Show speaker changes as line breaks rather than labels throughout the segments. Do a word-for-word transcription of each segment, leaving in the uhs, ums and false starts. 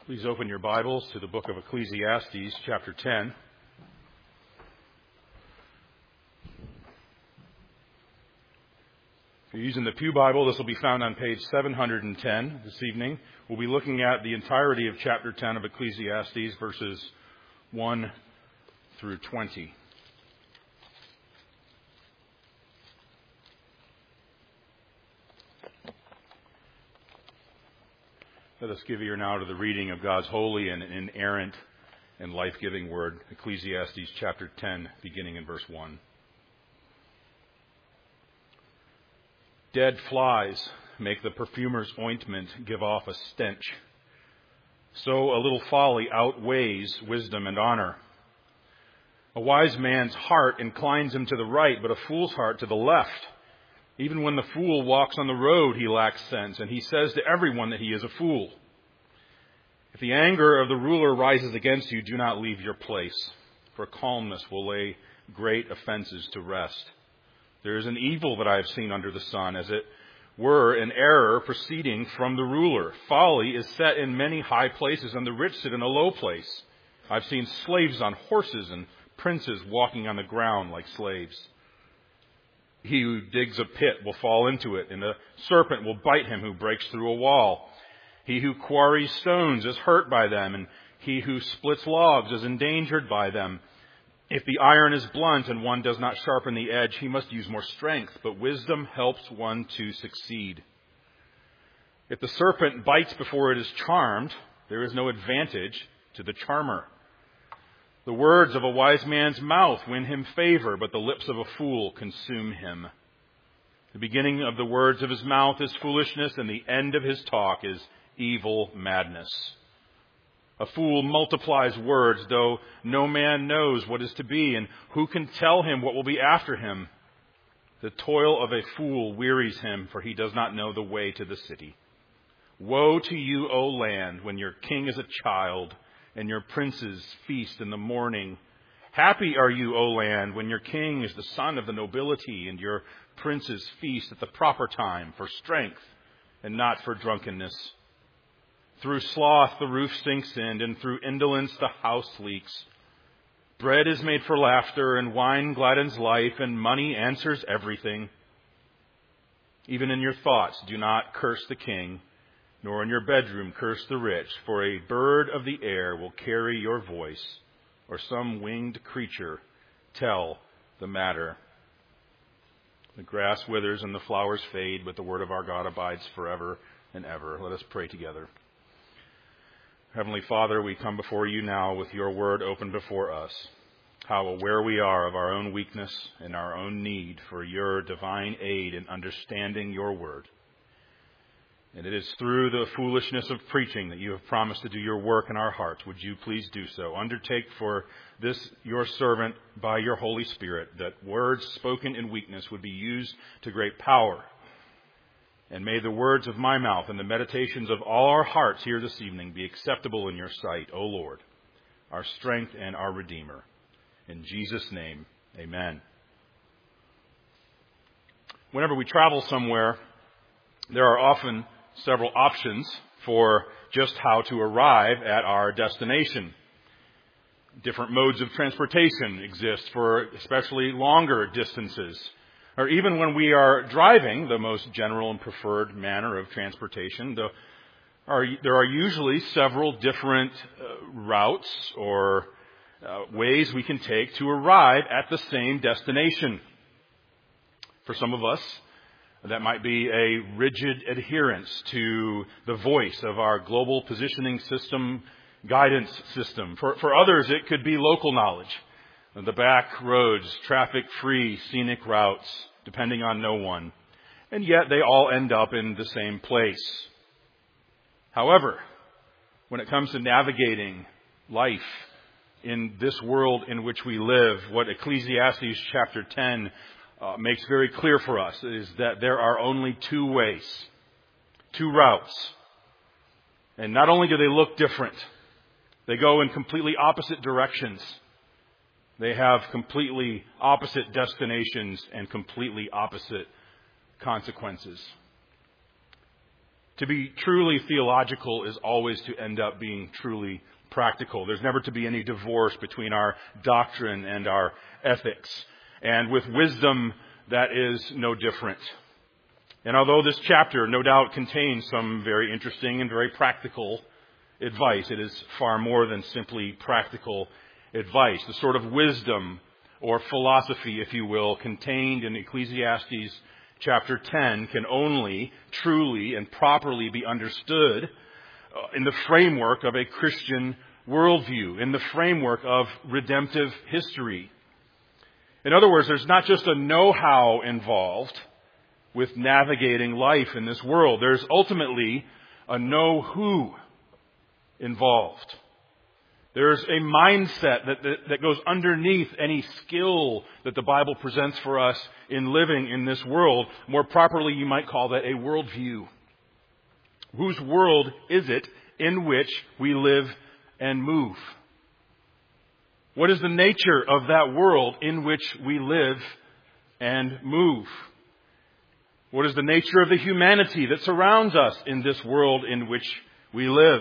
Please open your Bibles to the book of Ecclesiastes, chapter ten. If you're using the Pew Bible, this will be found on page seven hundred ten this evening. We'll be looking at the entirety of chapter ten of Ecclesiastes, verses one through twenty. Let us give ear now to the reading of God's holy and inerrant and life-giving word, Ecclesiastes chapter ten, beginning in verse one. Dead flies make the perfumer's ointment give off a stench. So a little folly outweighs wisdom and honor. A wise man's heart inclines him to the right, but a fool's heart to the left. Even when the fool walks on the road, he lacks sense, and he says to everyone that he is a fool. If the anger of the ruler rises against you, do not leave your place, for calmness will lay great offenses to rest. There is an evil that I have seen under the sun, as it were an error proceeding from the ruler. Folly is set in many high places, and the rich sit in a low place. I've seen slaves on horses and princes walking on the ground like slaves. He who digs a pit will fall into it, and a serpent will bite him who breaks through a wall. He who quarries stones is hurt by them, and he who splits logs is endangered by them. If the iron is blunt and one does not sharpen the edge, he must use more strength, but wisdom helps one to succeed. If the serpent bites before it is charmed, there is no advantage to the charmer. The words of a wise man's mouth win him favor, but the lips of a fool consume him. The beginning of the words of his mouth is foolishness, and the end of his talk is evil madness. A fool multiplies words, though no man knows what is to be, and who can tell him what will be after him? The toil of a fool wearies him, for he does not know the way to the city. Woe to you, O land, when your king is a child, and your princes feast in the morning. Happy are you, O land, when your king is the son of the nobility, and your princes feast at the proper time for strength and not for drunkenness. Through sloth the roof sinks in, and through indolence the house leaks. Bread is made for laughter, and wine gladdens life, and money answers everything. Even in your thoughts do not curse the king, nor in your bedroom curse the rich, for a bird of the air will carry your voice, or some winged creature tell the matter. The grass withers and the flowers fade, but the word of our God abides forever and ever. Let us pray together. Heavenly Father, we come before you now with your word open before us. How aware we are of our own weakness and our own need for your divine aid in understanding your word. And it is through the foolishness of preaching that you have promised to do your work in our hearts. Would you please do so? Undertake for this, your servant, by your Holy Spirit, that words spoken in weakness would be used to great power. And may the words of my mouth and the meditations of all our hearts here this evening be acceptable in your sight, O Lord, our strength and our Redeemer. In Jesus' name, amen. Whenever we travel somewhere, there are often several options for just how to arrive at our destination. Different modes of transportation exist for especially longer distances. Or even when we are driving, the most general and preferred manner of transportation, the, are, there are usually several different uh, routes or uh, ways we can take to arrive at the same destination. For some of us, that might be a rigid adherence to the voice of our global positioning system, guidance system. For, for others, it could be local knowledge. The back roads, traffic-free, scenic routes, depending on no one. And yet they all end up in the same place. However, when it comes to navigating life in this world in which we live, what Ecclesiastes chapter ten Uh, makes very clear for us is that there are only two ways, two routes. And not only do they look different, they go in completely opposite directions. They have completely opposite destinations and completely opposite consequences. To be truly theological is always to end up being truly practical. There's never to be any divorce between our doctrine and our ethics. And with wisdom, that is no different. And although this chapter no doubt contains some very interesting and very practical advice, it is far more than simply practical advice. The sort of wisdom or philosophy, if you will, contained in Ecclesiastes chapter ten can only truly and properly be understood in the framework of a Christian worldview, in the framework of redemptive history. In other words, there's not just a know-how involved with navigating life in this world. There's ultimately a know-who involved. There's a mindset that, that, that goes underneath any skill that the Bible presents for us in living in this world. More properly, you might call that a worldview. Whose world is it in which we live and move? What is the nature of that world in which we live and move? What is the nature of the humanity that surrounds us in this world in which we live?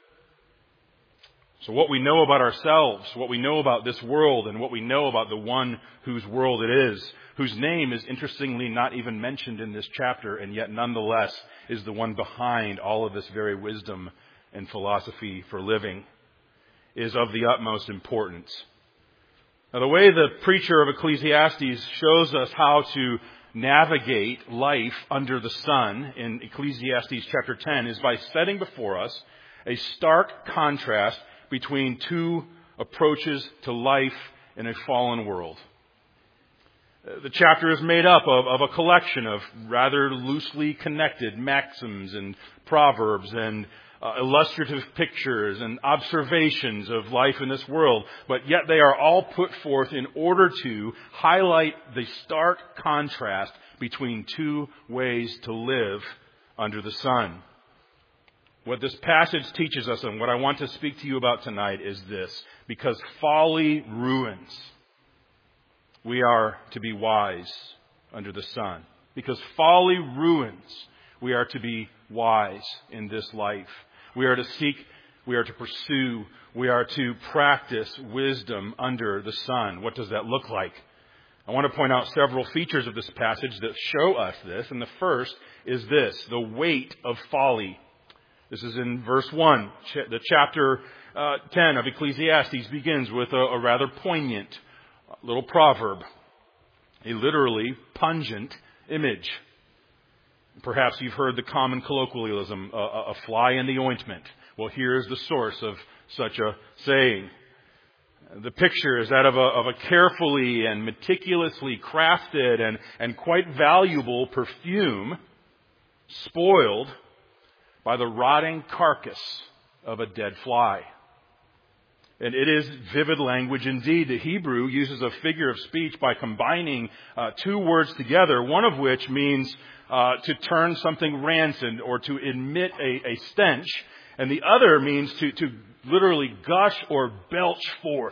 So what we know about ourselves, what we know about this world, and what we know about the one whose world it is, whose name is interestingly not even mentioned in this chapter, and yet nonetheless is the one behind all of this very wisdom and philosophy for living, is of the utmost importance. Now, the way the preacher of Ecclesiastes shows us how to navigate life under the sun in Ecclesiastes chapter ten is by setting before us a stark contrast between two approaches to life in a fallen world. The chapter is made up of, of a collection of rather loosely connected maxims and proverbs and uh, illustrative pictures and observations of life in this world, but yet they are all put forth in order to highlight the stark contrast between two ways to live under the sun. What this passage teaches us, and what I want to speak to you about tonight, is this: because folly ruins, we are to be wise under the sun. Because folly ruins, we are to be wise in this life. We are to seek, we are to pursue, we are to practice wisdom under the sun. What does that look like? I want to point out several features of this passage that show us this. And the first is this: the weight of folly. This is in verse one. The chapter uh, ten of Ecclesiastes begins with a, a rather poignant little proverb, a literally pungent image. Perhaps you've heard the common colloquialism, a, a fly in the ointment. Well, here's the source of such a saying. The picture is that of a, of a carefully and meticulously crafted and, and quite valuable perfume spoiled by the rotting carcass of a dead fly. And it is vivid language indeed. The Hebrew uses a figure of speech by combining uh, two words together, one of which means uh, to turn something rancid or to emit a, a stench, and the other means to, to literally gush or belch forth.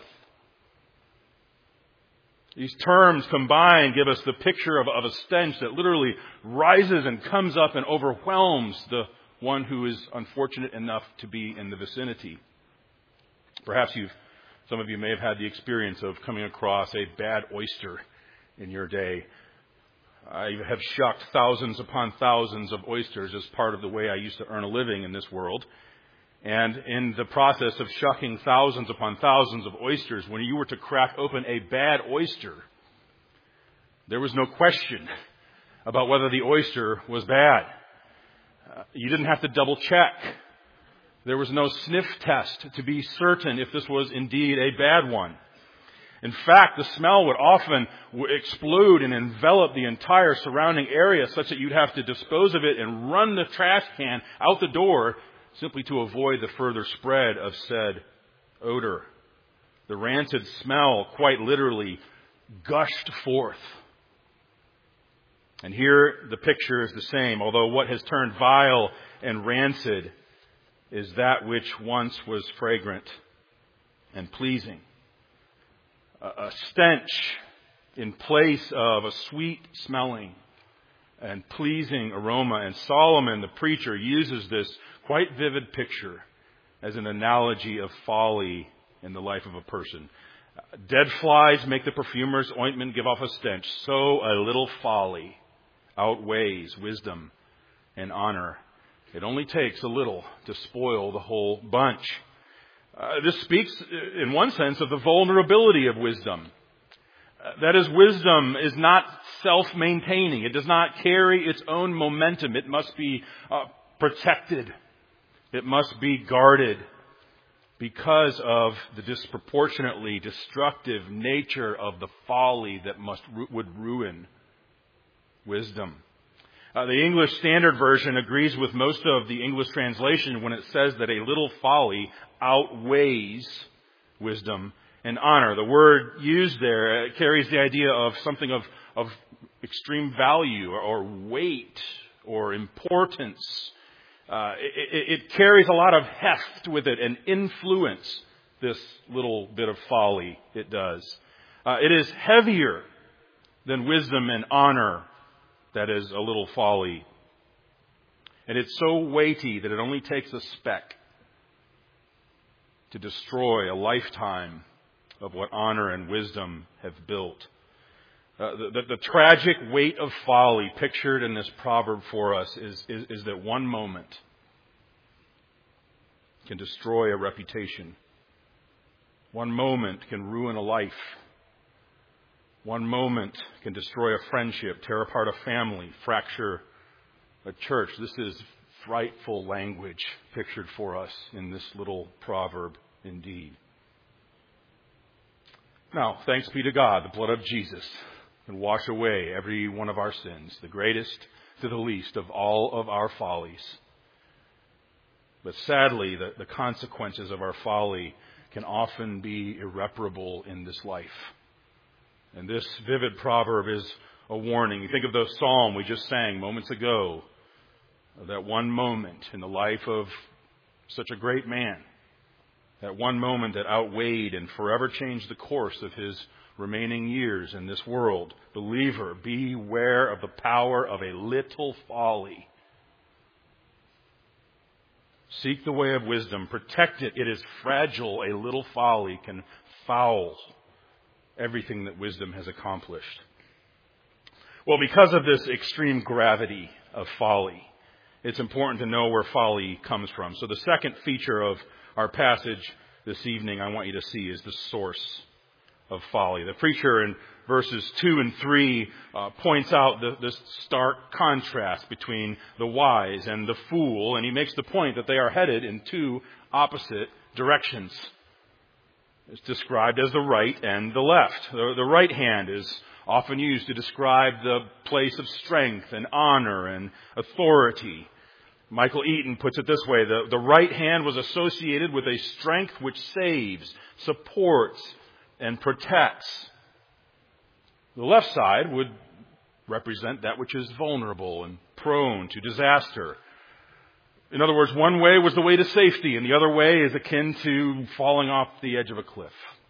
These terms combined give us the picture of, of a stench that literally rises and comes up and overwhelms the one who is unfortunate enough to be in the vicinity. Perhaps you've, some of you may have had the experience of coming across a bad oyster in your day. I have shucked thousands upon thousands of oysters as part of the way I used to earn a living in this world. And in the process of shucking thousands upon thousands of oysters, when you were to crack open a bad oyster, there was no question about whether the oyster was bad. Uh, you didn't have to double check. There was no sniff test to be certain if this was indeed a bad one. In fact, the smell would often explode and envelop the entire surrounding area such that you'd have to dispose of it and run the trash can out the door simply to avoid the further spread of said odor. The rancid smell quite literally gushed forth. And here the picture is the same, although what has turned vile and rancid is that which once was fragrant and pleasing. A stench in place of a sweet smelling and pleasing aroma. And Solomon, the preacher, uses this quite vivid picture as an analogy of folly in the life of a person. Dead flies make the perfumer's ointment give off a stench. So a little folly outweighs wisdom and honor. It only takes a little to spoil the whole bunch. Uh, this speaks, in one sense, of the vulnerability of wisdom. Uh, that is, wisdom is not self-maintaining. It does not carry its own momentum. It must be uh, protected. It must be guarded because of the disproportionately destructive nature of the folly that must would ruin wisdom. Uh, the English Standard Version agrees with most of the English translation when it says that a little folly outweighs wisdom and honor. The word used there carries the idea of something of, of extreme value or, or weight or importance. Uh, it, it carries a lot of heft with it and influence, this little bit of folly it does. Uh, it is heavier than wisdom and honor. That is a little folly. And it's so weighty that it only takes a speck to destroy a lifetime of what honor and wisdom have built. Uh, the, the, the tragic weight of folly pictured in this proverb for us is, is, is that one moment can destroy a reputation. One moment can ruin a life. One moment can destroy a friendship, tear apart a family, fracture a church. This is frightful language pictured for us in this little proverb indeed. Now, thanks be to God, the blood of Jesus can wash away every one of our sins, the greatest to the least of all of our follies. But sadly, the, the consequences of our folly can often be irreparable in this life. And this vivid proverb is a warning. You think of the psalm we just sang moments ago, that one moment in the life of such a great man, that one moment that outweighed and forever changed the course of his remaining years in this world. Believer, beware of the power of a little folly. Seek the way of wisdom. Protect it. It is fragile. A little folly can foul everything that wisdom has accomplished. Well, because of this extreme gravity of folly, it's important to know where folly comes from. So the second feature of our passage this evening I want you to see is the source of folly. The preacher in verses two and three uh, points out the, this stark contrast between the wise and the fool, and he makes the point that they are headed in two opposite directions. It's described as the right and the left. The, the right hand is often used to describe the place of strength and honor and authority. Michael Eaton puts it this way: the, the right hand was associated with a strength which saves, supports, and protects. The left side would represent that which is vulnerable and prone to disaster. In other words, one way was the way to safety, and the other way is akin to falling off the edge of a cliff.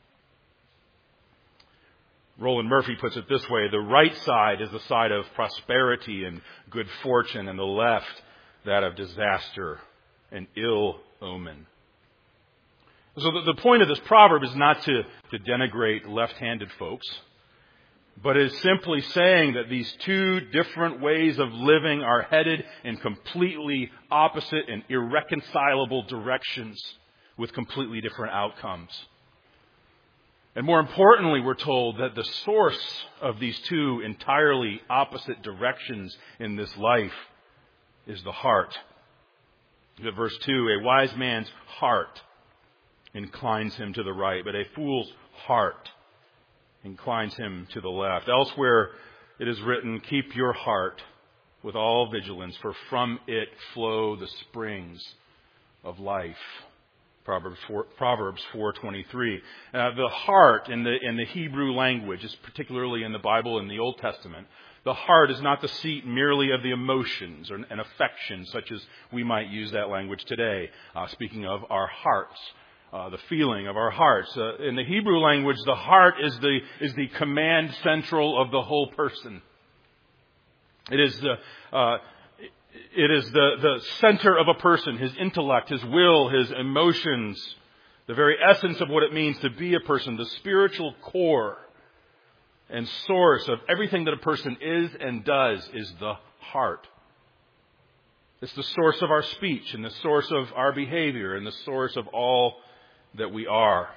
Roland Murphy puts it this way: the right side is the side of prosperity and good fortune, and the left that of disaster and ill omen. So the, the point of this proverb is not to, to denigrate left-handed folks, but is simply saying that these two different ways of living are headed in completely opposite and irreconcilable directions with completely different outcomes. And more importantly, we're told that the source of these two entirely opposite directions in this life is the heart. Look at verse two: a wise man's heart inclines him to the right, but a fool's heart inclines him to the left. Elsewhere it is written, keep your heart with all vigilance, for from it flow the springs of life. Proverbs four, Proverbs four twenty-three. Uh, the heart in the in the Hebrew language, is particularly in the Bible in the Old Testament, the heart is not the seat merely of the emotions or an affection, such as we might use that language today. Uh, speaking of our hearts, uh, the feeling of our hearts. Uh, in the Hebrew language, the heart is the is the command central of the whole person. It is the uh, it is the, the center of a person, his intellect, his will, his emotions, the very essence of what it means to be a person, the spiritual core and source of everything that a person is and does is the heart. It's the source of our speech and the source of our behavior and the source of all that we are.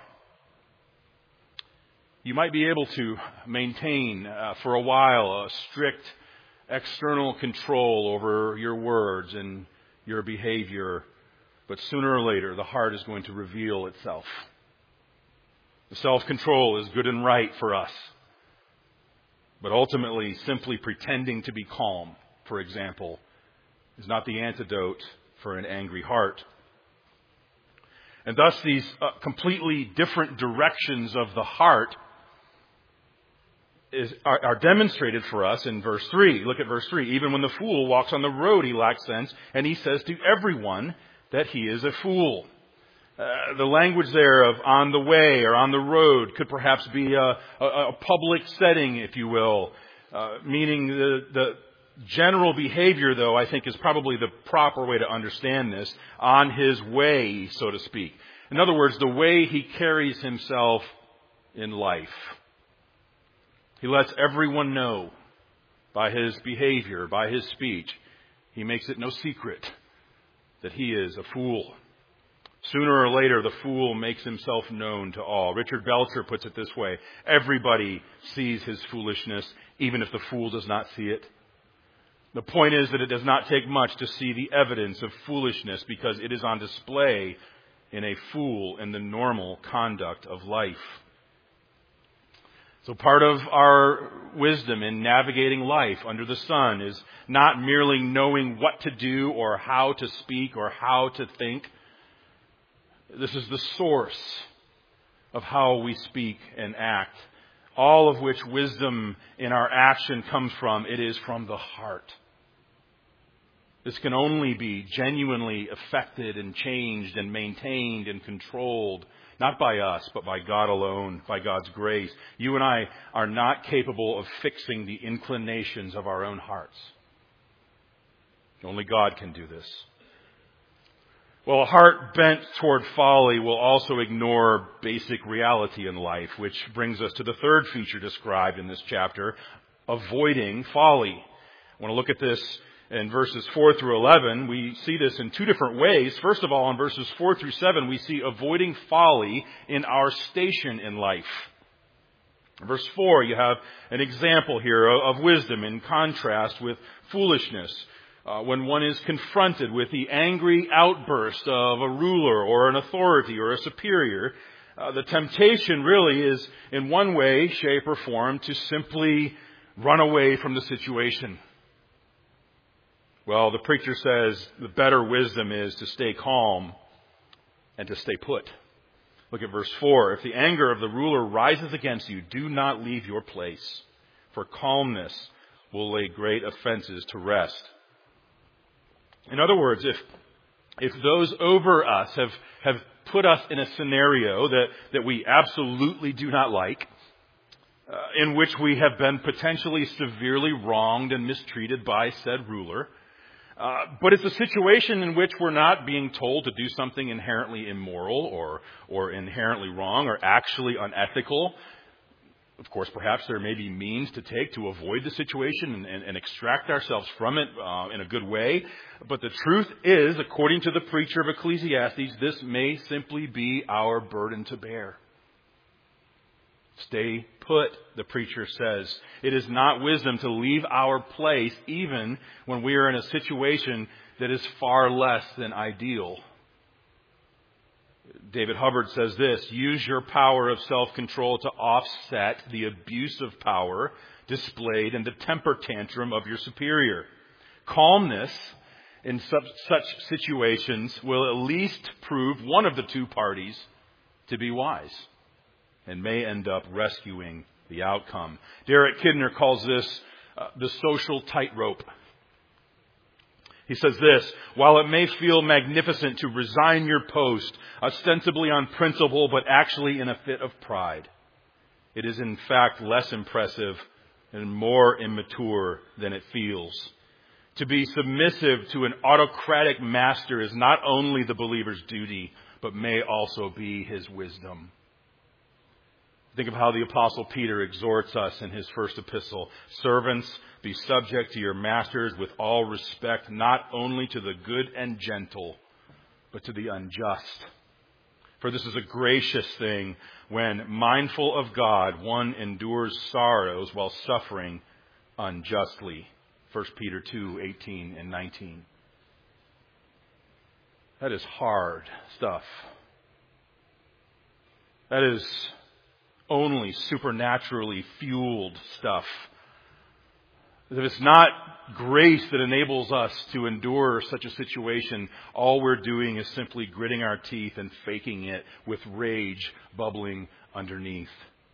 You might be able to maintain uh, for a while a strict external control over your words and your behavior, but sooner or later the heart is going to reveal itself. The self-control is good and right for us, but ultimately simply pretending to be calm, for example, is not the antidote for an angry heart. And thus these uh, completely different directions of the heart Is, are, are demonstrated for us in verse three. Look at verse three. Even when the fool walks on the road, he lacks sense, and he says to everyone that he is a fool. Uh, the language there of on the way or on the road could perhaps be a, a, a public setting, if you will, uh, meaning the, the general behavior, though, I think is probably the proper way to understand this, on his way, so to speak. In other words, the way he carries himself in life. He lets everyone know by his behavior, by his speech. He makes it no secret that he is a fool. Sooner or later, the fool makes himself known to all. Richard Belcher puts it this way: everybody sees his foolishness, even if the fool does not see it. The point is that it does not take much to see the evidence of foolishness, because it is on display in a fool in the normal conduct of life. So part of our wisdom in navigating life under the sun is not merely knowing what to do or how to speak or how to think. This is the source of how we speak and act, all of which wisdom in our action comes from. It is from the heart. This can only be genuinely affected and changed and maintained and controlled, not by us, but by God alone, by God's grace. You and I are not capable of fixing the inclinations of our own hearts. Only God can do this. Well, a heart bent toward folly will also ignore basic reality in life, which brings us to the third feature described in this chapter, avoiding folly. I want to look at this in verses four through eleven. We see this in two different ways. First of all, in verses four through seven, we see avoiding folly in our station in life. In verse four, you have an example here of wisdom in contrast with foolishness. Uh, when one is confronted with the angry outburst of a ruler or an authority or a superior, uh, the temptation really is, in one way, shape, or form, to simply run away from the situation. Well, the preacher says the better wisdom is to stay calm and to stay put. Look at verse four. If the anger of the ruler rises against you, do not leave your place, for calmness will lay great offenses to rest. In other words, if if those over us have, have put us in a scenario that, that we absolutely do not like, uh, in which we have been potentially severely wronged and mistreated by said ruler, Uh, but it's a situation in which we're not being told to do something inherently immoral or or inherently wrong or actually unethical. Of course, perhaps there may be means to take to avoid the situation and, and, and extract ourselves from it uh, in a good way. But the truth is, according to the preacher of Ecclesiastes, this may simply be our burden to bear. Stay put, the preacher says. It is not wisdom to leave our place even when we are in a situation that is far less than ideal. David Hubbard says this: use your power of self-control to offset the abuse of power displayed in the temper tantrum of your superior. Calmness in such, such situations will at least prove one of the two parties to be wise, and may end up rescuing the outcome. Derek Kidner calls this uh, the social tightrope. He says this: while it may feel magnificent to resign your post, ostensibly on principle, but actually in a fit of pride, it is in fact less impressive and more immature than it feels. To be submissive to an autocratic master is not only the believer's duty, but may also be his wisdom. Think of how the Apostle Peter exhorts us in his first epistle. Servants, be subject to your masters with all respect, not only to the good and gentle, but to the unjust. For this is a gracious thing when, mindful of God, one endures sorrows while suffering unjustly. First Peter two, eighteen and nineteen. That is hard stuff. That is only supernaturally fueled stuff. If it's not grace that enables us to endure such a situation, all we're doing is simply gritting our teeth and faking it with rage bubbling underneath.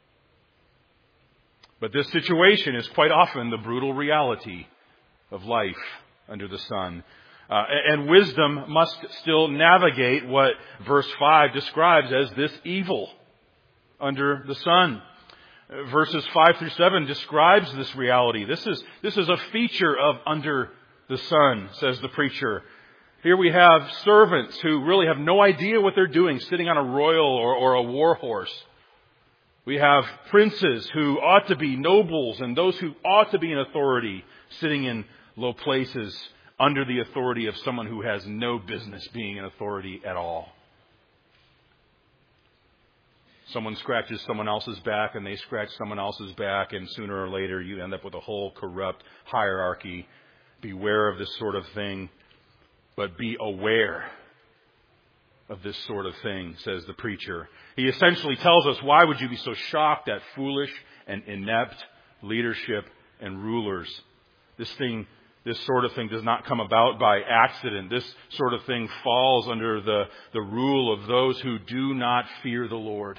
But this situation is quite often the brutal reality of life under the sun. Uh, and wisdom must still navigate what verse five describes as this evil under the sun. Verses five through seven describes this reality. This is, this is a feature of under the sun, says the preacher. Here we have servants who really have no idea what they're doing, sitting on a royal or, or a war horse. We have princes who ought to be nobles and those who ought to be in authority, sitting in low places under the authority of someone who has no business being in authority at all. Someone scratches someone else's back and they scratch someone else's back, and sooner or later you end up with a whole corrupt hierarchy. Beware of this sort of thing, but be aware of this sort of thing, says the preacher. He essentially tells us, why would you be so shocked at foolish and inept leadership and rulers? This thing, this sort of thing does not come about by accident. This sort of thing falls under the, the rule of those who do not fear the Lord.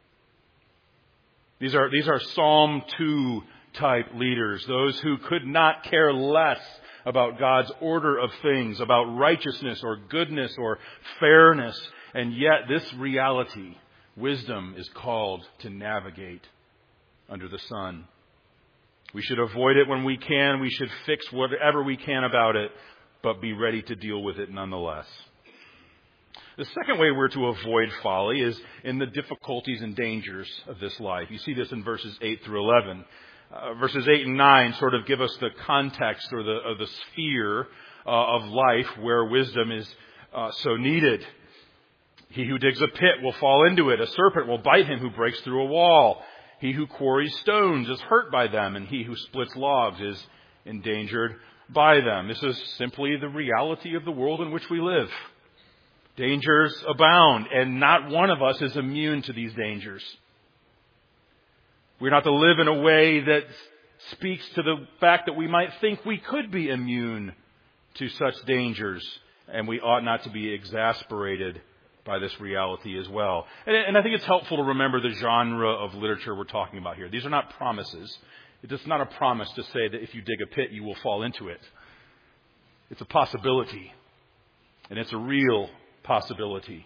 These are, these are Psalm two type leaders, those who could not care less about God's order of things, about righteousness or goodness or fairness. And yet this reality, wisdom, is called to navigate under the sun. We should avoid it when we can. We should fix whatever we can about it, but be ready to deal with it nonetheless. The second way we're to avoid folly is in the difficulties and dangers of this life. You see this in verses eight through eleven. Uh, verses eight and nine sort of give us the context or the, or the sphere uh, of life where wisdom is uh, so needed. He who digs a pit will fall into it. A serpent will bite him who breaks through a wall. He who quarries stones is hurt by them, and he who splits logs is endangered by them. This is simply the reality of the world in which we live. Dangers abound, and not one of us is immune to these dangers. We're not to live in a way that speaks to the fact that we might think we could be immune to such dangers, and we ought not to be exasperated by this reality as well. And, and I think it's helpful to remember the genre of literature we're talking about here. These are not promises. It's not a promise to say that if you dig a pit, you will fall into it. It's a possibility, and it's a real possibility.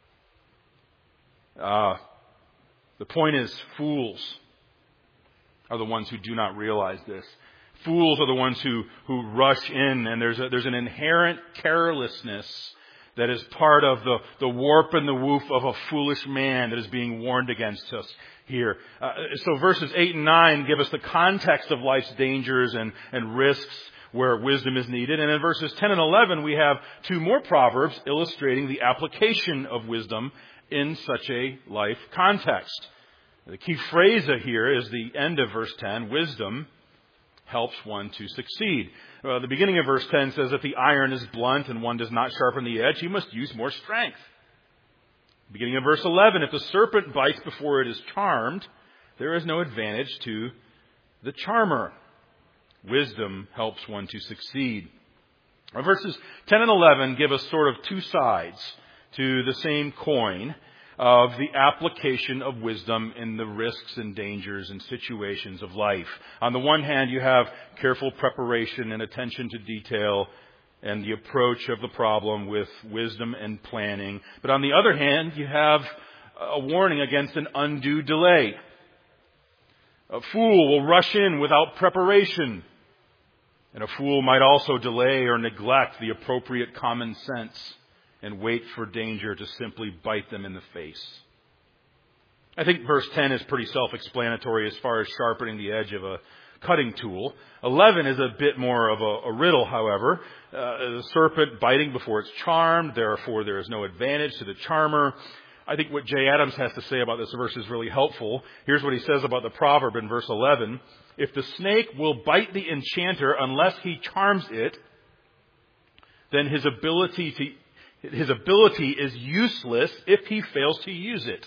Uh, the point is, fools are the ones who do not realize this. Fools are the ones who, who rush in, and there's a, there's an inherent carelessness that is part of the, the warp and the woof of a foolish man that is being warned against us here. Uh, so verses eight and nine give us the context of life's dangers and, and risks where wisdom is needed. And in verses ten and eleven, we have two more proverbs illustrating the application of wisdom in such a life context. The key phrase here is the end of verse ten, wisdom helps one to succeed. Uh, the beginning of verse ten says that the iron is blunt and one does not sharpen the edge. He must use more strength. Beginning of verse eleven, if the serpent bites before it is charmed, there is no advantage to the charmer. Wisdom helps one to succeed. Now, verses ten and eleven give us sort of two sides to the same coin of the application of wisdom in the risks and dangers and situations of life. On the one hand, you have careful preparation and attention to detail and the approach of the problem with wisdom and planning. But on the other hand, you have a warning against an undue delay. A fool will rush in without preparation. And a fool might also delay or neglect the appropriate common sense and wait for danger to simply bite them in the face. I think verse ten is pretty self-explanatory as far as sharpening the edge of a cutting tool. eleven is a bit more of a, a riddle, however. Uh, the serpent biting before it's charmed, therefore there is no advantage to the charmer. I think what Jay Adams has to say about this verse is really helpful. Here's what he says about the proverb in verse eleven. If the snake will bite the enchanter unless he charms it, then his ability to, his ability is useless if he fails to use it.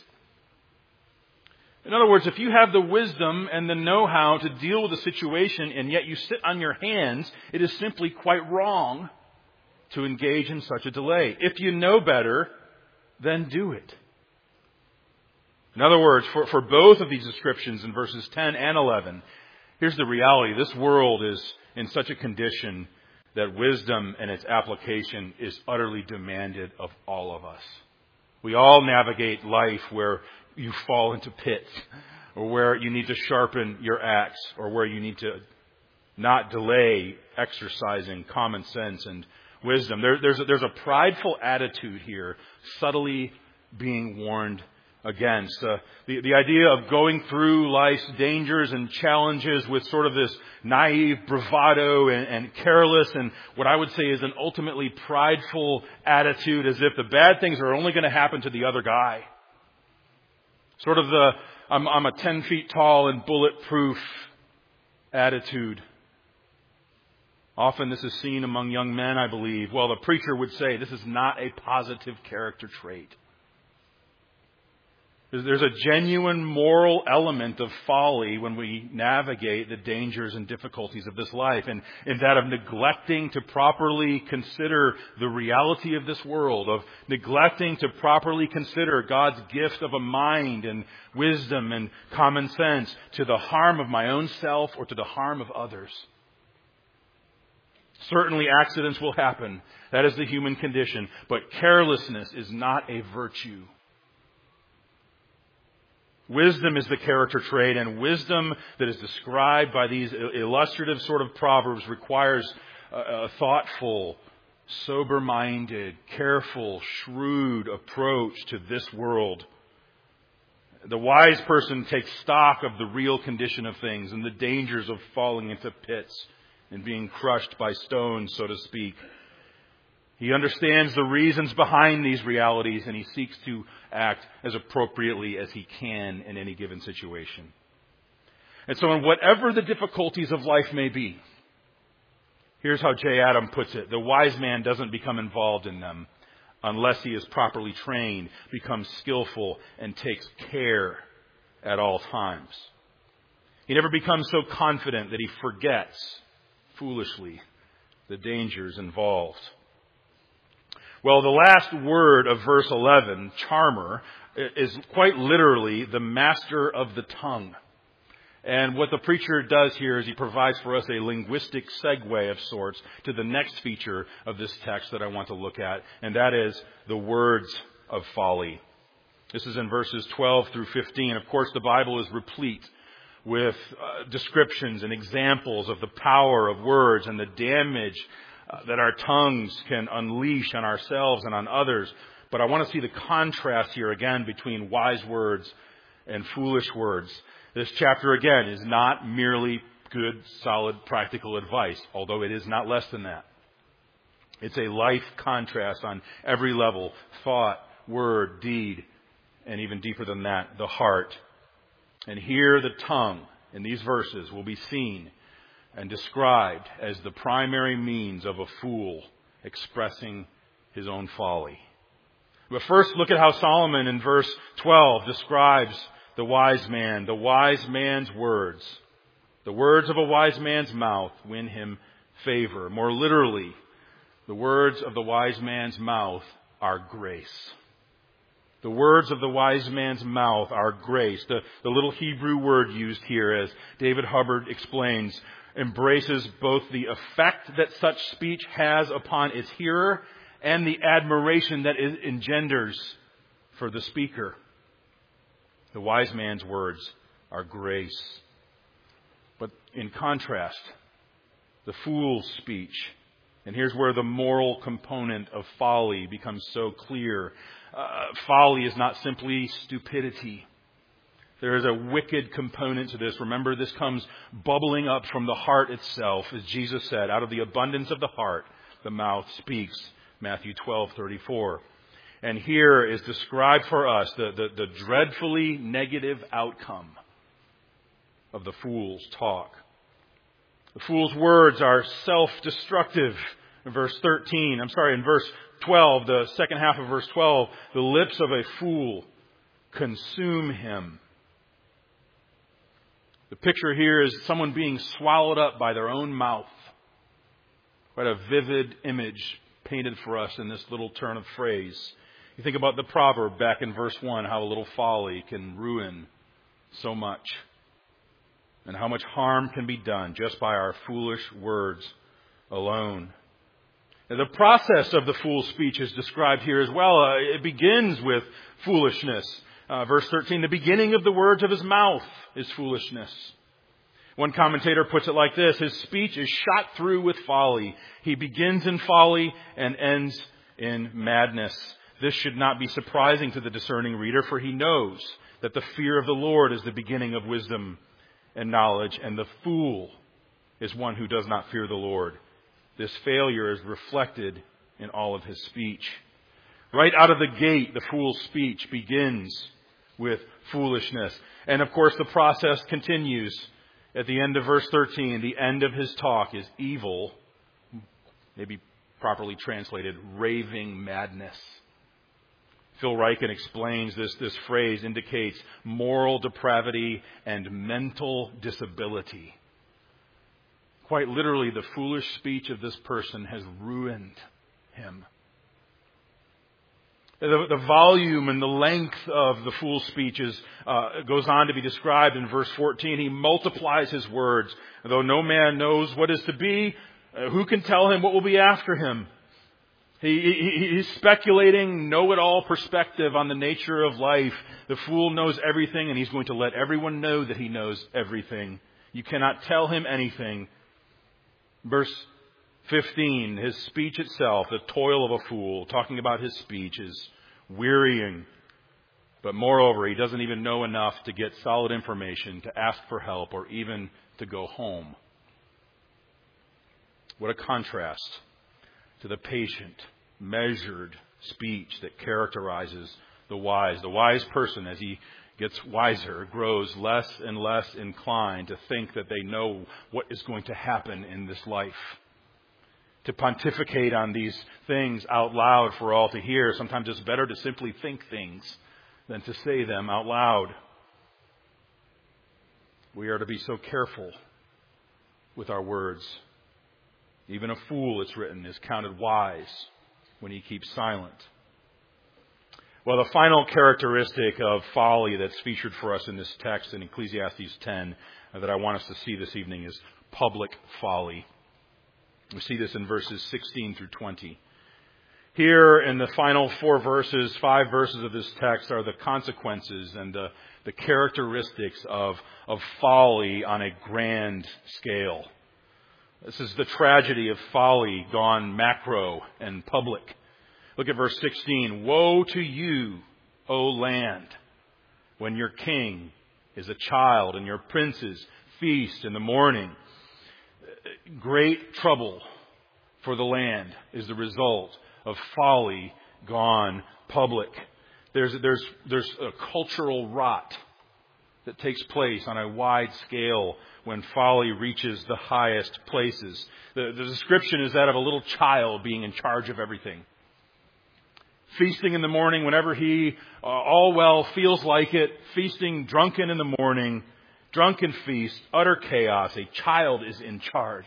In other words, if you have the wisdom and the know-how to deal with a situation and yet you sit on your hands, it is simply quite wrong to engage in such a delay. If you know better, then do it. In other words, for, for both of these descriptions in verses ten and eleven, here's the reality. This world is in such a condition that wisdom and its application is utterly demanded of all of us. We all navigate life where you fall into pits, or where you need to sharpen your axe, or where you need to not delay exercising common sense and wisdom. There, there's, a, there's a prideful attitude here, subtly being warned against. Uh, the, the idea of going through life's dangers and challenges with sort of this naive bravado and, and careless and what I would say is an ultimately prideful attitude, as if the bad things are only going to happen to the other guy. Sort of the, I'm, I'm a ten feet tall and bulletproof attitude. Often this is seen among young men, I believe. Well, the preacher would say this is not a positive character trait. There's a genuine moral element of folly when we navigate the dangers and difficulties of this life, and in that of neglecting to properly consider the reality of this world, of neglecting to properly consider God's gift of a mind and wisdom and common sense to the harm of my own self or to the harm of others. Certainly accidents will happen. That is the human condition. But carelessness is not a virtue. Wisdom is the character trait, and wisdom that is described by these illustrative sort of proverbs requires a thoughtful, sober-minded, careful, shrewd approach to this world. The wise person takes stock of the real condition of things and the dangers of falling into pits and being crushed by stones, so to speak. He understands the reasons behind these realities, and he seeks to act as appropriately as he can in any given situation. And so in whatever the difficulties of life may be, here's how Jay Adam puts it. The wise man doesn't become involved in them unless he is properly trained, becomes skillful, and takes care at all times. He never becomes so confident that he forgets, foolishly, the dangers involved. Well, the last word of verse eleven, charmer, is quite literally the master of the tongue. And what the preacher does here is he provides for us a linguistic segue of sorts to the next feature of this text that I want to look at, and that is the words of folly. This is in verses twelve through fifteen. Of course, the Bible is replete with uh, descriptions and examples of the power of words and the damage Uh, that our tongues can unleash on ourselves and on others. But I want to see the contrast here again between wise words and foolish words. This chapter again is not merely good, solid, practical advice, although it is not less than that. It's a life contrast on every level: thought, word, deed, and even deeper than that, the heart. And here the tongue in these verses will be seen and described as the primary means of a fool expressing his own folly. But first, look at how Solomon in verse twelve describes the wise man, the wise man's words. The words of a wise man's mouth win him favor. More literally, the words of the wise man's mouth are grace. The words of the wise man's mouth are grace. The, the little Hebrew word used here, as David Hubbard explains, embraces both the effect that such speech has upon its hearer and the admiration that it engenders for the speaker. The wise man's words are grace. in contrast, the fool's speech. And here's where the moral component of folly becomes so clear. Uh, folly is not simply stupidity. There is a wicked component to this. Remember, this comes bubbling up from the heart itself. As Jesus said, out of the abundance of the heart, the mouth speaks. Matthew twelve thirty-four. And here is described for us the, the, the dreadfully negative outcome of the fool's talk. The fool's words are self-destructive. In verse thirteen, I'm sorry, in verse twelve, the second half of verse twelve, the lips of a fool consume him. The picture here is someone being swallowed up by their own mouth. Quite a vivid image painted for us in this little turn of phrase. You think about the proverb back in verse one, how a little folly can ruin so much. And how much harm can be done just by our foolish words alone. And the process of the fool's speech is described here as well. Uh, it begins with foolishness. Uh, verse thirteen, the beginning of the words of his mouth is foolishness. One commentator puts it like this: his speech is shot through with folly. He begins in folly and ends in madness. This should not be surprising to the discerning reader, for he knows that the fear of the Lord is the beginning of wisdom and knowledge, and the fool is one who does not fear the Lord. This failure is reflected in all of his speech. Right out of the gate, the fool's speech begins with foolishness. And of course, the process continues. At the end of verse thirteen, the end of his talk is evil, maybe properly translated, raving madness. Phil Ryken explains this, this phrase indicates moral depravity and mental disability. Quite literally, the foolish speech of this person has ruined him. The, the volume and the length of the fool's speech is, uh, goes on to be described in verse fourteen. He multiplies his words. Though no man knows what is to be, uh, who can tell him what will be after him? He, he, he's speculating know-it-all perspective on the nature of life. The fool knows everything, and he's going to let everyone know that he knows everything. You cannot tell him anything. Verse fifteen, his speech itself, the toil of a fool, talking about his speech, is wearying. But moreover, he doesn't even know enough to get solid information, to ask for help, or even to go home. What a contrast to the patient, measured speech that characterizes the wise. The wise person, as he gets wiser, grows less and less inclined to think that they know what is going to happen in this life. To pontificate on these things out loud for all to hear. Sometimes it's better to simply think things than to say them out loud. We are to be so careful with our words. Even a fool, it's written, is counted wise when he keeps silent. Well, the final characteristic of folly that's featured for us in this text in Ecclesiastes ten uh, that I want us to see this evening is public folly. We see this in verses sixteen through twenty. Here in the final four verses, five verses of this text are the consequences and the, the characteristics of, of folly on a grand scale. This is the tragedy of folly gone macro and public. Look at verse sixteen. Woe to you, O land, when your king is a child and your princes feast in the morning. Great trouble for the land is the result of folly gone public. There's, there's, there's a cultural rot that takes place on a wide scale when folly reaches the highest places. The, the description is that of a little child being in charge of everything. Feasting in the morning whenever he, uh, all well, feels like it. Feasting drunken in the morning. Drunken feast, utter chaos. A child is in charge.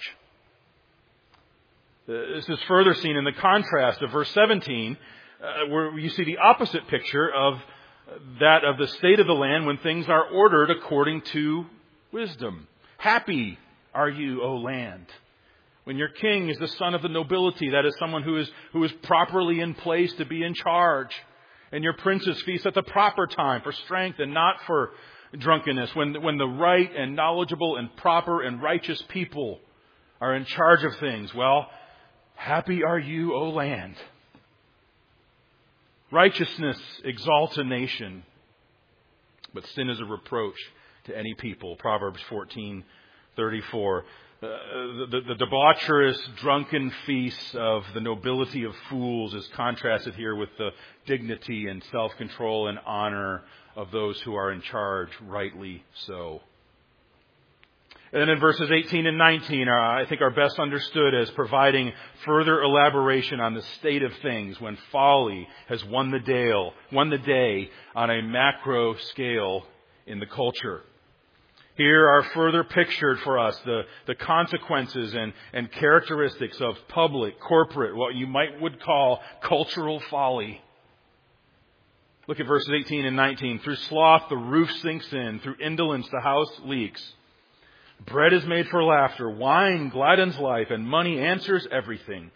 This is further seen in the contrast of verse seventeen, uh, where you see the opposite picture of that of the state of the land when things are ordered according to wisdom. Happy are you, O land, when your king is the son of the nobility, that is someone who is who is properly in place to be in charge, and your princes feast at the proper time for strength and not for drunkenness, when, when the right and knowledgeable and proper and righteous people are in charge of things, well, happy are you, O land. Righteousness exalts a nation, but sin is a reproach to any people. Proverbs fourteen thirty-four. Uh, the, the, the debaucherous, drunken feasts of the nobility of fools is contrasted here with the dignity and self-control and honor of those who are in charge, rightly so. And then in verses eighteen and nineteen, uh, I think are best understood as providing further elaboration on the state of things when folly has won the day, won the day on a macro scale in the culture. Here are further pictured for us the, the consequences and, and characteristics of public, corporate, what you might would call cultural folly. Look at verses eighteen and nineteen. Through sloth the roof sinks in, through indolence the house leaks. Bread is made for laughter, wine gladdens life, and money answers everything.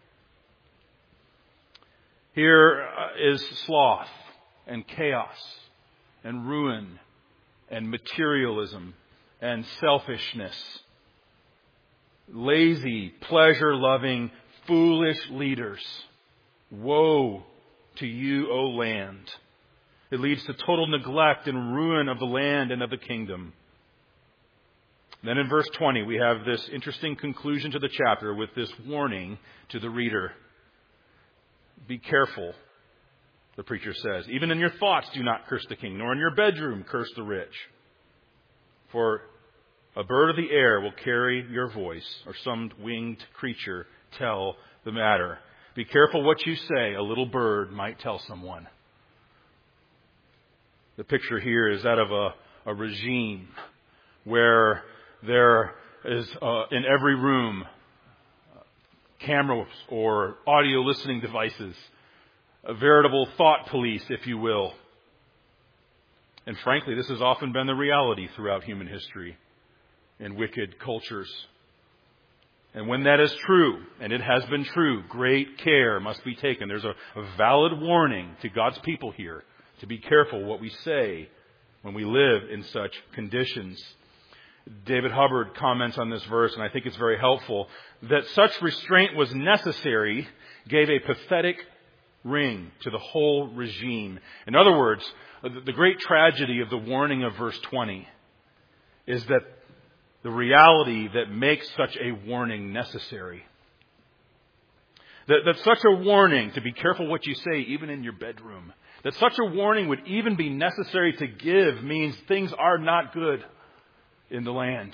Here is sloth and chaos and ruin and materialism and selfishness. Lazy, pleasure-loving, foolish leaders. Woe to you, O land. It leads to total neglect and ruin of the land and of the kingdom. Then in verse twenty, we have this interesting conclusion to the chapter with this warning to the reader. Be careful, the preacher says. Even in your thoughts, do not curse the king, nor in your bedroom curse the rich. For a bird of the air will carry your voice, or some winged creature tell the matter. Be careful what you say. A little bird might tell someone. The picture here is that of a, a regime where there is uh, in every room cameras or audio listening devices, a veritable thought police, if you will. And frankly, this has often been the reality throughout human history in wicked cultures. And when that is true, and it has been true, great care must be taken. There's a, a valid warning to God's people here to be careful what we say when we live in such conditions. David Hubbard comments on this verse, and I think it's very helpful, that such restraint was necessary, gave a pathetic ring to the whole regime. In other words, the great tragedy of the warning of verse twenty is that the reality that makes such a warning necessary. That, that such a warning, to be careful what you say, even in your bedroom, that such a warning would even be necessary to give means things are not good in the land.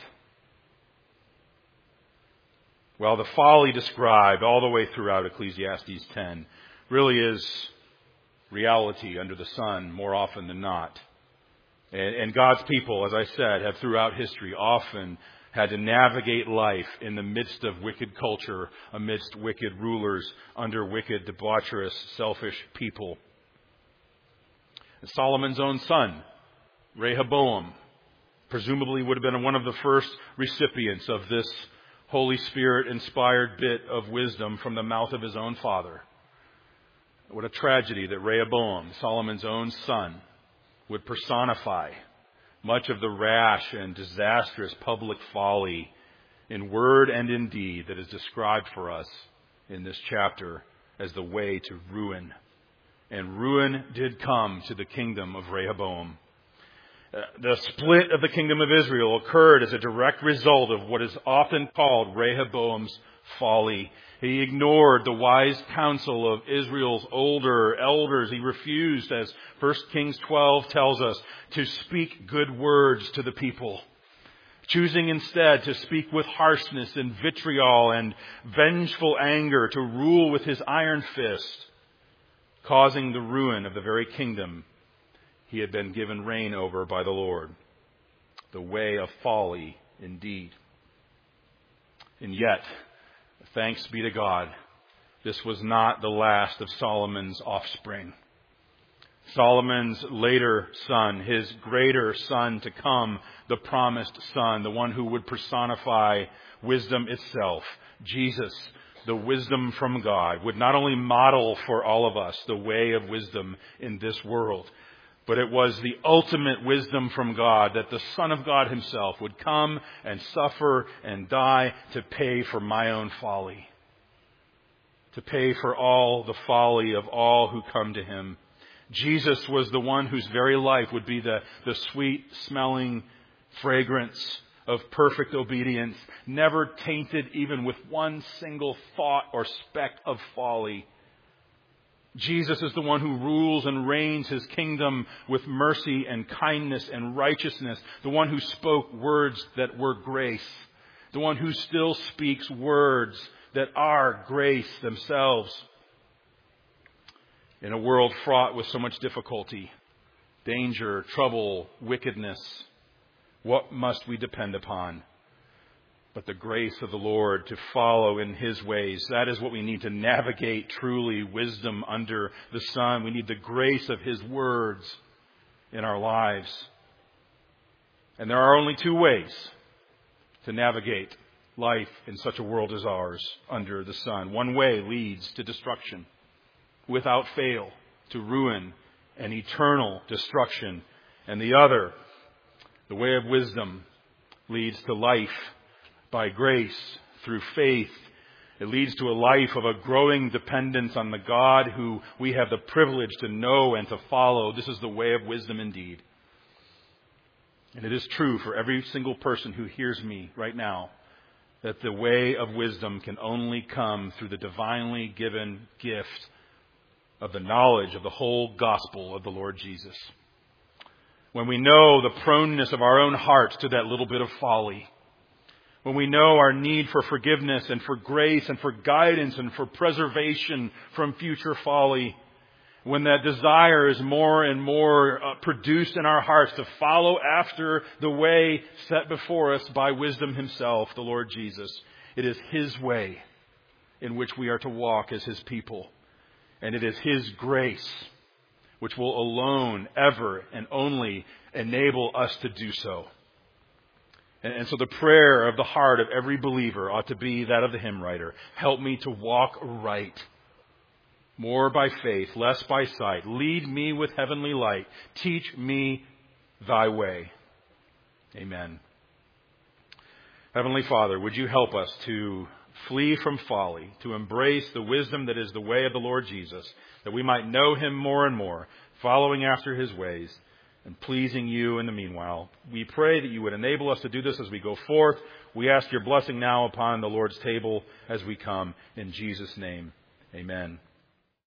Well, the folly described all the way throughout Ecclesiastes ten really is reality under the sun more often than not. And, and God's people, as I said, have throughout history often had to navigate life in the midst of wicked culture, amidst wicked rulers, under wicked, debaucherous, selfish people. Solomon's own son, Rehoboam, presumably would have been one of the first recipients of this Holy Spirit-inspired bit of wisdom from the mouth of his own father. What a tragedy that Rehoboam, Solomon's own son, would personify much of the rash and disastrous public folly in word and in deed that is described for us in this chapter as the way to ruin. And ruin did come to the kingdom of Rehoboam. Uh, the split of the kingdom of Israel occurred as a direct result of what is often called Rehoboam's folly. He ignored the wise counsel of Israel's older elders. He refused, as First Kings twelve tells us, to speak good words to the people, choosing instead to speak with harshness and vitriol and vengeful anger, to rule with his iron fist, causing the ruin of the very kingdom he had been given reign over by the Lord. The way of folly indeed. And yet, thanks be to God, this was not the last of Solomon's offspring. Solomon's later son, his greater son to come, the promised son, the one who would personify wisdom itself, Jesus, the wisdom from God, would not only model for all of us the way of wisdom in this world, But it was the ultimate wisdom from God that the Son of God himself would come and suffer and die to pay for my own folly. To pay for all the folly of all who come to him. Jesus was the one whose very life would be the, the sweet-smelling fragrance of perfect obedience, never tainted even with one single thought or speck of folly. Jesus is the one who rules and reigns his kingdom with mercy and kindness and righteousness. The one who spoke words that were grace. The one who still speaks words that are grace themselves. In a world fraught with so much difficulty, danger, trouble, wickedness, what must we depend upon but the grace of the Lord, to follow in his ways? That is what we need to navigate truly wisdom under the sun. We need the grace of his words in our lives. And there are only two ways to navigate life in such a world as ours under the sun. One way leads to destruction, without fail, to ruin and eternal destruction. And the other, the way of wisdom, leads to life by grace through faith. It leads to a life of a growing dependence on the God who we have the privilege to know and to follow. This is the way of wisdom indeed. And it is true for every single person who hears me right now that the way of wisdom can only come through the divinely given gift of the knowledge of the whole gospel of the Lord Jesus. When we know the proneness of our own hearts to that little bit of folly, when we know our need for forgiveness and for grace and for guidance and for preservation from future folly, when that desire is more and more uh, produced in our hearts to follow after the way set before us by wisdom himself, the Lord Jesus, it is his way in which we are to walk as his people. And it is his grace which will alone, ever, and only enable us to do so. And so the prayer of the heart of every believer ought to be that of the hymn writer. Help me to walk right, more by faith, less by sight. Lead me with heavenly light. Teach me thy way. Amen. Heavenly Father, would you help us to flee from folly, to embrace the wisdom that is the way of the Lord Jesus, that we might know him more and more, following after his ways, and pleasing you in the meanwhile. We pray that you would enable us to do this as we go forth. We ask your blessing now upon the Lord's table as we come. In Jesus' name, amen.